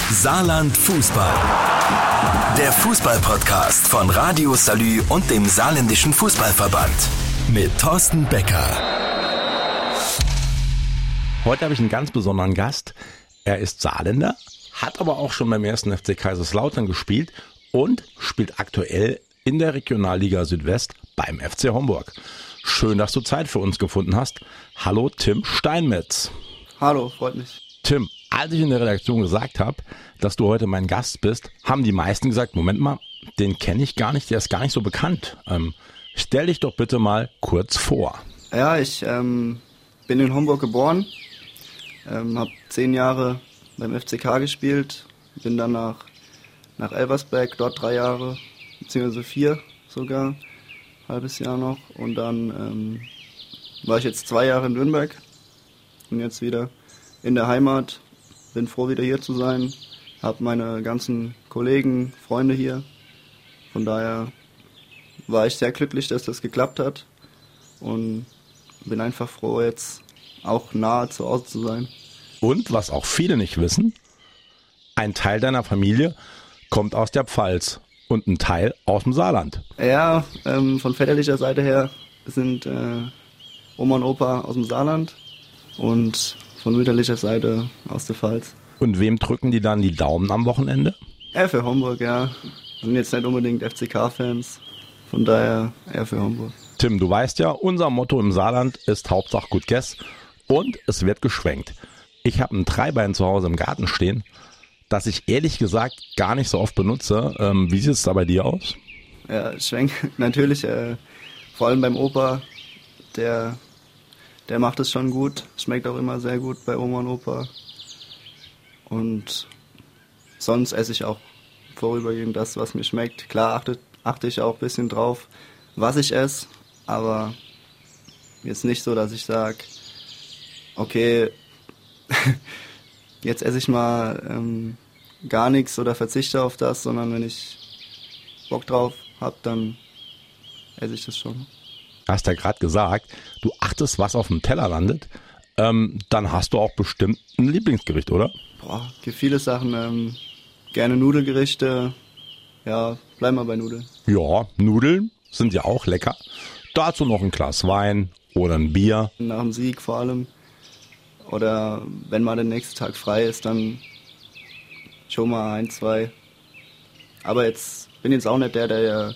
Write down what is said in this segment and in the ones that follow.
Saarland Fußball. Der Fußball-Podcast von Radio Salü und dem Saarländischen Fußballverband. Mit Thorsten Becker. Heute habe ich einen ganz besonderen Gast. Er ist Saarländer, hat aber auch schon beim 1. FC Kaiserslautern gespielt und spielt aktuell in der Regionalliga Südwest beim FC Homburg. Schön, dass du Zeit für uns gefunden hast. Hallo Tim Steinmetz. Hallo, freut mich. Tim, als ich in der Redaktion gesagt habe, dass du heute mein Gast bist, haben die meisten gesagt, Moment mal, den kenne ich gar nicht, der ist gar nicht so bekannt. Stell dich doch bitte mal kurz vor. Ja, ich bin in Homburg geboren, habe 10 Jahre beim FCK gespielt, bin dann nach Elversberg, dort 3 Jahre, beziehungsweise 4 sogar, halbes Jahr noch. Und dann war ich jetzt 2 Jahre in Nürnberg und jetzt wieder in der Heimat. Bin froh, wieder hier zu sein, habe meine ganzen Kollegen, Freunde hier. Von daher war ich sehr glücklich, dass das geklappt hat und bin einfach froh, jetzt auch nahe zu Hause zu sein. Und was auch viele nicht wissen, ein Teil deiner Familie kommt aus der Pfalz und ein Teil aus dem Saarland. Ja, von väterlicher Seite her sind Oma und Opa aus dem Saarland und von mütterlicher Seite aus der Pfalz. Und wem drücken die dann die Daumen am Wochenende? Für Homburg, ja. Sind jetzt nicht unbedingt FCK-Fans, von daher eher für Homburg. Tim, du weißt ja, unser Motto im Saarland ist Hauptsache gut Guess und es wird geschwenkt. Ich habe ein Dreibein zu Hause im Garten stehen, das ich ehrlich gesagt gar nicht so oft benutze. Wie sieht es da bei dir aus? Ja, Schwenk natürlich, vor allem beim Opa, der macht es schon gut, schmeckt auch immer sehr gut bei Oma und Opa. Und sonst esse ich auch vorübergehend das, was mir schmeckt. Klar achte ich auch ein bisschen drauf, was ich esse, aber jetzt nicht so, dass ich sage, okay, jetzt esse ich mal gar nichts oder verzichte auf das, sondern wenn ich Bock drauf habe, dann esse ich das schon. Du hast ja gerade gesagt, du achtest, was auf dem Teller landet. Dann hast du auch bestimmt ein Lieblingsgericht, oder? Gibt viele Sachen. Gerne Nudelgerichte. Ja, bleiben wir bei Nudeln. Ja, Nudeln sind ja auch lecker. Dazu noch ein Glas Wein oder ein Bier. Nach dem Sieg vor allem. Oder wenn mal der nächste Tag frei ist, dann schon mal 1, 2. Aber bin jetzt auch nicht der ja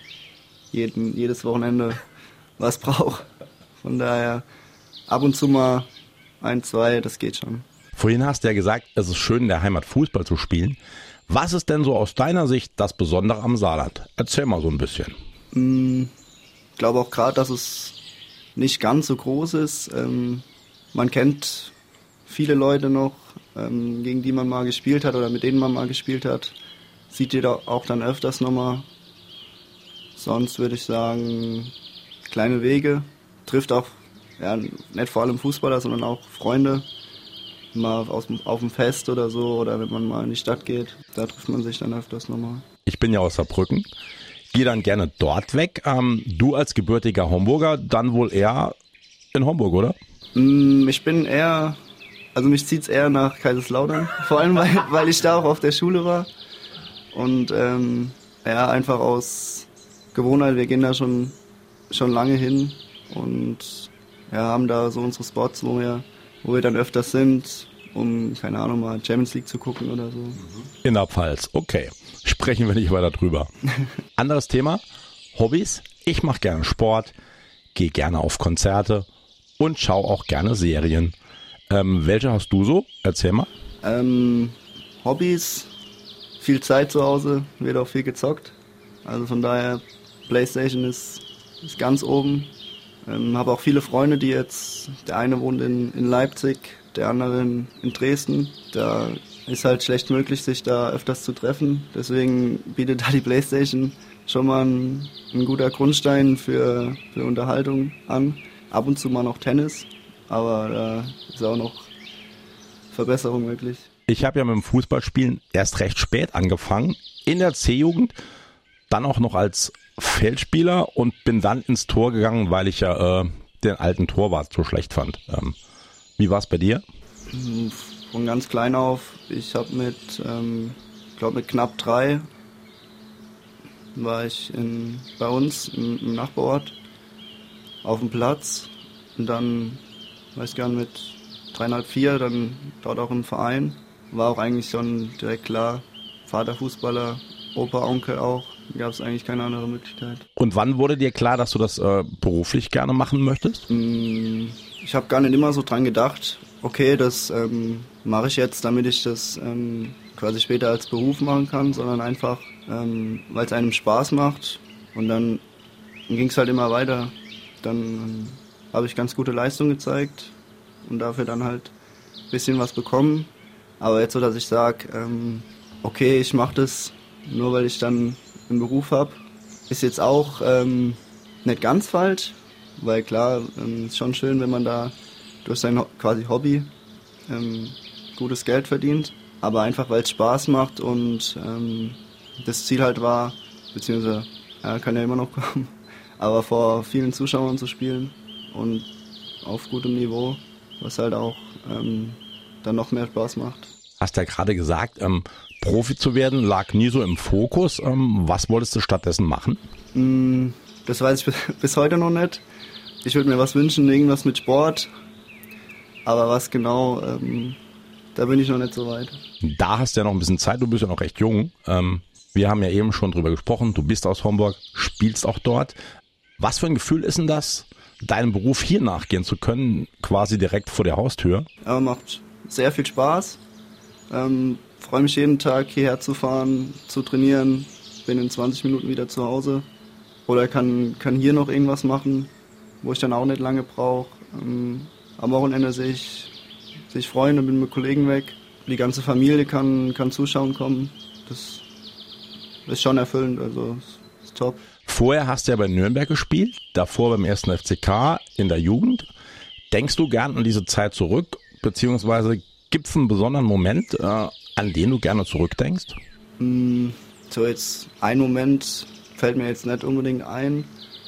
jedes Wochenende was braucht. Von daher ab und zu mal 1, 2, das geht schon. Vorhin hast du ja gesagt, es ist schön, in der Heimat Fußball zu spielen. Was ist denn so aus deiner Sicht das Besondere am Saarland? Erzähl mal so ein bisschen. Ich glaube auch gerade, dass es nicht ganz so groß ist. Man kennt viele Leute noch, gegen die man mal gespielt hat oder mit denen man mal gespielt hat. Sieht jeder auch dann öfters nochmal. Sonst würde ich sagen, kleine Wege. Trifft auch, ja, nicht vor allem Fußballer, sondern auch Freunde. Mal auf dem Fest oder so, oder wenn man mal in die Stadt geht, da trifft man sich dann öfters nochmal. Ich bin ja aus Saarbrücken, gehe dann gerne dort weg. Du als gebürtiger Homburger, dann wohl eher in Homburg, oder? Ich bin eher, also mich zieht's eher nach Kaiserslautern, vor allem weil ich da auch auf der Schule war. Und ja, einfach aus Gewohnheit, wir gehen da schon lange hin und ja, haben da so unsere Spots, wo wir dann öfters sind, um, keine Ahnung, mal Champions League zu gucken oder so. In der Pfalz, okay. Sprechen wir nicht weiter drüber. Anderes Thema, Hobbys. Ich mache gerne Sport, gehe gerne auf Konzerte und schaue auch gerne Serien. Welche hast du so? Erzähl mal. Hobbys, viel Zeit zu Hause, wird auch viel gezockt. Also von daher, PlayStation ist ganz oben. Habe auch viele Freunde, die jetzt, der eine wohnt in Leipzig, der andere in Dresden. Da ist halt schlecht möglich, sich da öfters zu treffen. Deswegen bietet da die PlayStation schon mal ein guter Grundstein für Unterhaltung an. Ab und zu mal noch Tennis, aber da ist auch noch Verbesserung möglich. Ich habe ja mit dem Fußballspielen erst recht spät angefangen, in der C-Jugend, dann auch noch als Feldspieler und bin dann ins Tor gegangen, weil ich ja den alten Torwart so schlecht fand. Wie war es bei dir? von ganz klein auf. Ich habe mit knapp 3 war ich bei uns im Nachbarort auf dem Platz und dann, weiß gar nicht, mit 3,5, 4 dann dort auch im Verein. War auch eigentlich schon direkt klar, Vater Fußballer, Opa, Onkel auch. Gab es eigentlich keine andere Möglichkeit. Und wann wurde dir klar, dass du das beruflich gerne machen möchtest? Ich habe gar nicht immer so dran gedacht, okay, das mache ich jetzt, damit ich das quasi später als Beruf machen kann, sondern einfach, weil es einem Spaß macht. Und dann ging es halt immer weiter. Dann habe ich ganz gute Leistung gezeigt und dafür dann halt ein bisschen was bekommen. Aber jetzt so, dass ich sage, okay, ich mache das nur, weil ich dann einen Beruf habe, ist jetzt auch nicht ganz falsch, weil klar, ist schon schön, wenn man da durch sein quasi Hobby gutes Geld verdient, aber einfach, weil es Spaß macht und das Ziel halt war, beziehungsweise kann ja immer noch kommen, aber vor vielen Zuschauern zu spielen und auf gutem Niveau, was halt auch dann noch mehr Spaß macht. Hast ja gerade gesagt, Profi zu werden lag nie so im Fokus. Was wolltest du stattdessen machen? Das weiß ich bis heute noch nicht. Ich würde mir was wünschen, irgendwas mit Sport. Aber was genau, da bin ich noch nicht so weit. Da hast du ja noch ein bisschen Zeit, du bist ja noch recht jung. Wir haben ja eben schon drüber gesprochen, du bist aus Homburg, spielst auch dort. Was für ein Gefühl ist denn das, deinem Beruf hier nachgehen zu können, quasi direkt vor der Haustür? Ja, macht sehr viel Spaß. Freue mich jeden Tag hierher zu fahren, zu trainieren. Bin in 20 Minuten wieder zu Hause. Oder kann hier noch irgendwas machen, wo ich dann auch nicht lange brauche. Am Wochenende sehe ich Freunde, bin mit Kollegen weg. Die ganze Familie kann zuschauen kommen. Das ist schon erfüllend, also ist top. Vorher hast du ja bei Nürnberg gespielt, davor beim 1. FCK in der Jugend. Denkst du gern an diese Zeit zurück, beziehungsweise gibt es einen besonderen Moment, an den du gerne zurückdenkst? So jetzt ein Moment fällt mir jetzt nicht unbedingt ein.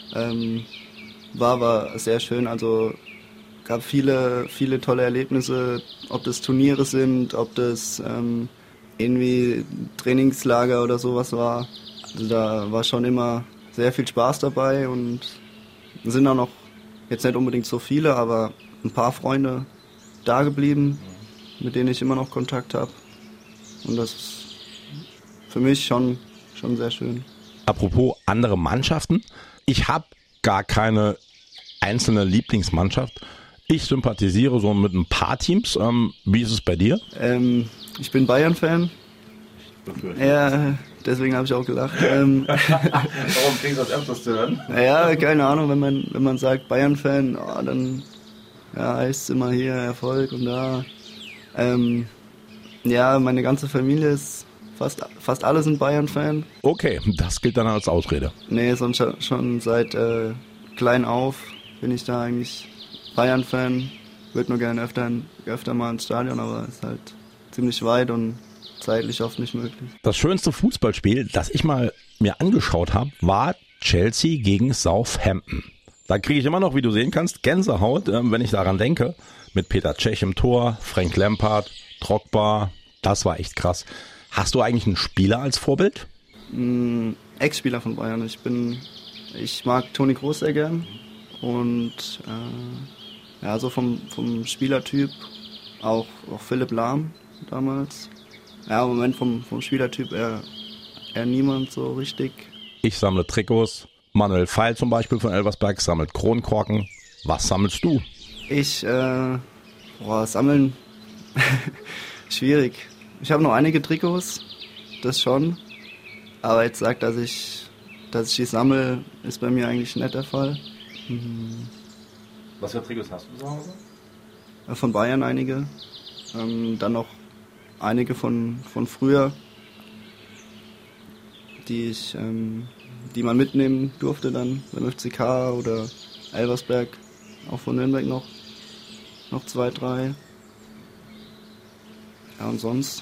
War aber sehr schön, also gab viele tolle Erlebnisse, ob das Turniere sind, ob das irgendwie Trainingslager oder sowas war. Also da war schon immer sehr viel Spaß dabei und sind auch noch jetzt nicht unbedingt so viele, aber ein paar Freunde da geblieben, mit denen ich immer noch Kontakt habe. Und das ist für mich schon sehr schön. Apropos andere Mannschaften, ich habe gar keine einzelne Lieblingsmannschaft. Ich sympathisiere so mit ein paar Teams. Wie ist es bei dir? Ich bin Bayern-Fan. Ja, deswegen habe ich auch gelacht. Warum klingt das öfters zu hören? Ja, keine Ahnung, wenn man sagt Bayern-Fan, dann heißt es immer hier Erfolg und da. Ja, meine ganze Familie ist fast alle sind Bayern-Fan. Okay, das gilt dann als Ausrede. Nee, sonst schon seit klein auf bin ich da eigentlich Bayern-Fan. Würde nur gerne öfter mal ins Stadion, aber ist halt ziemlich weit und zeitlich oft nicht möglich. Das schönste Fußballspiel, das ich mal mir angeschaut habe, war Chelsea gegen Southampton. Da kriege ich immer noch, wie du sehen kannst, Gänsehaut, wenn ich daran denke. Mit Peter Cech im Tor, Frank Lampard, Drogba, das war echt krass. Hast du eigentlich einen Spieler als Vorbild? Ex-Spieler von Bayern. Ich mag Toni Kroos sehr gern und so vom Spielertyp auch Philipp Lahm damals. Ja, im Moment vom Spielertyp eher niemand so richtig. Ich sammle Trikots. Manuel Feil zum Beispiel von Elversberg sammelt Kronkorken. Was sammelst du? Ich, sammeln, schwierig. Ich habe noch einige Trikots, das schon. Aber jetzt sagt, dass ich die sammle, ist bei mir eigentlich nicht der Fall. Was für Trikots hast du zu Hause? Von Bayern einige. Dann noch einige von früher, die man mitnehmen durfte dann beim FCK oder Elversberg, auch von Nürnberg noch 2, 3. Ja, und sonst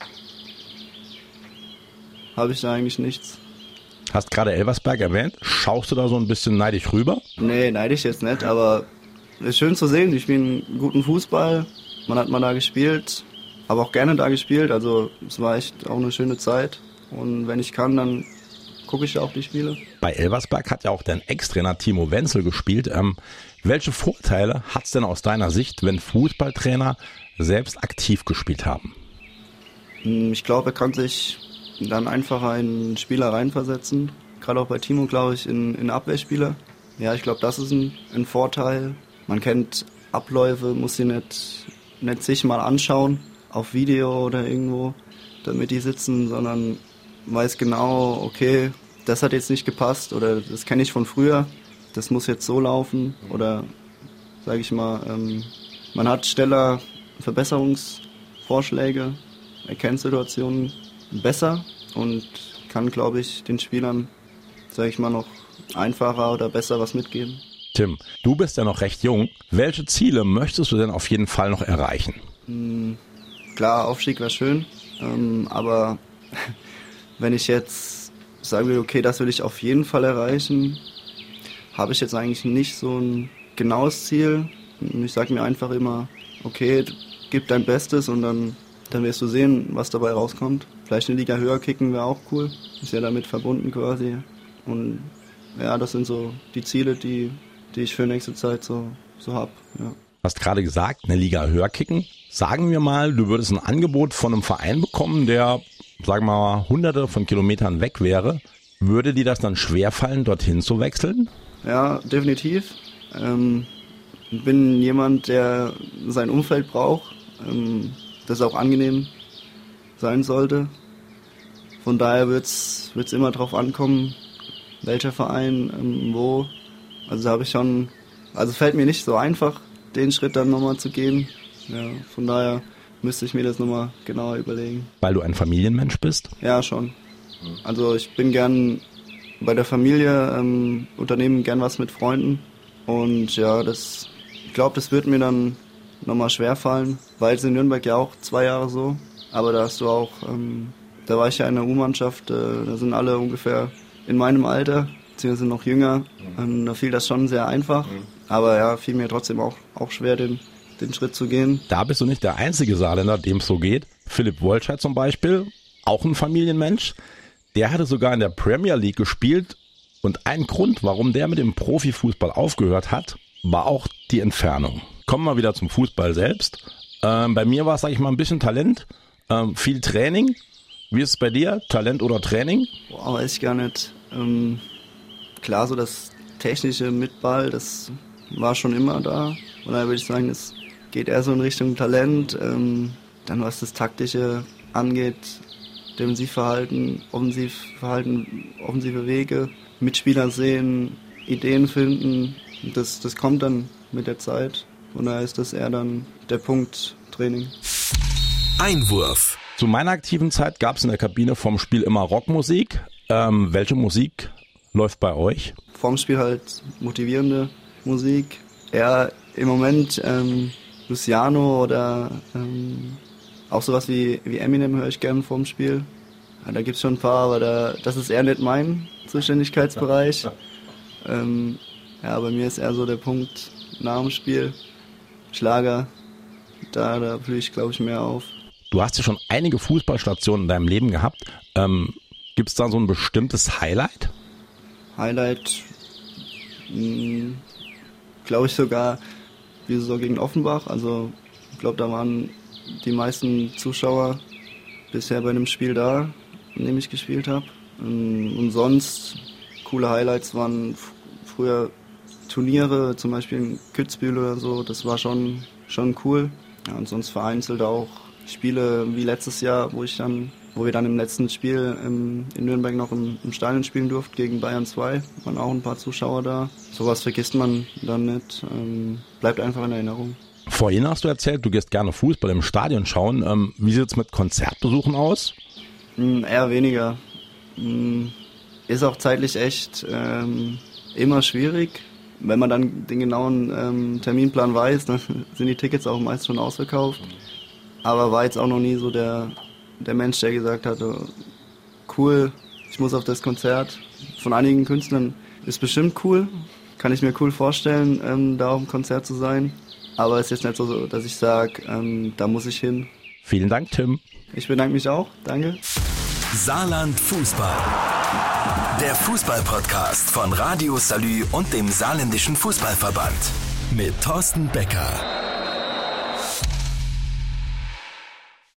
habe ich da eigentlich nichts. Hast gerade Elversberg erwähnt. Schaust du da so ein bisschen neidisch rüber? Nee, neidisch jetzt nicht, aber es ist schön zu sehen. Die spielen guten Fußball. Man hat mal da gespielt. habe auch gerne da gespielt, also es war echt auch eine schöne Zeit. Und wenn ich kann, dann gucke ich auch die Spiele. Bei Elversberg hat ja auch dein Ex-Trainer Timo Wenzel gespielt. Welche Vorteile hat es denn aus deiner Sicht, wenn Fußballtrainer selbst aktiv gespielt haben? Ich glaube, er kann sich dann einfacher in Spieler reinversetzen. Gerade auch bei Timo, glaube ich, in Abwehrspieler. Ja, ich glaube, das ist ein Vorteil. Man kennt Abläufe, muss sie nicht sich mal anschauen, auf Video oder irgendwo, damit die sitzen, sondern weiß genau, okay, das hat jetzt nicht gepasst oder das kenne ich von früher, das muss jetzt so laufen oder, sage ich mal, man hat schneller Verbesserungsvorschläge, erkennt Situationen besser und kann, glaube ich, den Spielern, sage ich mal, noch einfacher oder besser was mitgeben. Tim, du bist ja noch recht jung. Welche Ziele möchtest du denn auf jeden Fall noch erreichen? Klar, Aufstieg wäre schön, aber wenn ich jetzt sagen will, okay, das will ich auf jeden Fall erreichen, habe ich jetzt eigentlich nicht so ein genaues Ziel. Ich sage mir einfach immer, okay, gib dein Bestes und dann wirst du sehen, was dabei rauskommt. Vielleicht eine Liga höher kicken wäre auch cool. Ist ja damit verbunden quasi. Und ja, das sind so die Ziele, die ich für nächste Zeit so habe. Ja. Du hast gerade gesagt, eine Liga höher kicken. Sagen wir mal, du würdest ein Angebot von einem Verein bekommen, der, sagen wir mal, hunderte von Kilometern weg wäre. Würde dir das dann schwerfallen, dorthin zu wechseln? Ja, definitiv. Ich bin jemand, der sein Umfeld braucht, das auch angenehm sein sollte. Von daher wird's immer drauf ankommen, welcher Verein, wo. Also da habe ich schon, also fällt mir nicht so einfach, den Schritt dann nochmal zu gehen. Ja, von daher müsste ich mir das nochmal genauer überlegen. Weil du ein Familienmensch bist? Ja, schon. Also ich bin gern bei der Familie, unternehme gern was mit Freunden. Und ja, ich glaube, das wird mir dann nochmal schwerfallen. War jetzt in Nürnberg ja auch 2 Jahre so. Aber da hast du auch, da war ich ja in der U-Mannschaft, da sind alle ungefähr in meinem Alter, beziehungsweise noch jünger. Da fiel das schon sehr einfach. Aber ja, fiel mir trotzdem auch schwer, den Schritt zu gehen. Da bist du nicht der einzige Saarländer, dem es so geht. Philipp Wolscheid zum Beispiel, auch ein Familienmensch. Der hatte sogar in der Premier League gespielt. Und ein Grund, warum der mit dem Profifußball aufgehört hat, war auch die Entfernung. Kommen wir wieder zum Fußball selbst. Bei mir war es, sag ich mal, ein bisschen Talent, viel Training. Wie ist es bei dir? Talent oder Training? Boah, weiß ich gar nicht. Klar, so das Technische mit Ball, das war schon immer da. Von daher würde ich sagen, es geht eher so in Richtung Talent. Dann was das Taktische angeht, Defensivverhalten, offensive Wege, Mitspieler sehen, Ideen finden. Das kommt dann mit der Zeit. Von daher ist das eher dann der Punkt Training. Einwurf. Zu meiner aktiven Zeit gab es in der Kabine vom Spiel immer Rockmusik. Welche Musik läuft bei euch? Vorm Spiel halt motivierende Musik. Ja, im Moment Luciano oder auch sowas wie Eminem höre ich gerne vorm Spiel. Ja, da gibt es schon ein paar, aber das ist eher nicht mein Zuständigkeitsbereich. Ja, bei mir ist eher so der Punkt nach dem Spiel. Schlager, da blühe ich, glaube ich, mehr auf. Du hast ja schon einige Fußballstationen in deinem Leben gehabt. Gibt es da so ein bestimmtes Highlight? Highlight, glaube ich sogar, die Saison gegen Offenbach. Also ich glaube, da waren die meisten Zuschauer bisher bei einem Spiel da, in dem ich gespielt habe. Und sonst, coole Highlights waren früher Turniere, zum Beispiel in Kitzbühel oder so, das war schon cool. Ja, und sonst vereinzelt auch Spiele wie letztes Jahr, wo wir dann im letzten Spiel in Nürnberg noch im Stadion spielen durften gegen Bayern 2. Waren auch ein paar Zuschauer da. Sowas vergisst man dann nicht. Bleibt einfach in Erinnerung. Vorhin hast du erzählt, du gehst gerne Fußball im Stadion schauen. Wie sieht es mit Konzertbesuchen aus? Eher weniger. Ist auch zeitlich echt immer schwierig. Wenn man dann den genauen Terminplan weiß, dann sind die Tickets auch meist schon ausverkauft. Aber war jetzt auch noch nie so der Mensch, der gesagt hat, cool, ich muss auf das Konzert. Von einigen Künstlern ist bestimmt cool, kann ich mir cool vorstellen, da auf dem Konzert zu sein. Aber es ist jetzt nicht so, dass ich sage, da muss ich hin. Vielen Dank, Tim. Ich bedanke mich auch. Danke. Saarland Fußball. Der Fußball-Podcast von Radio Salü und dem Saarländischen Fußballverband. Mit Thorsten Becker.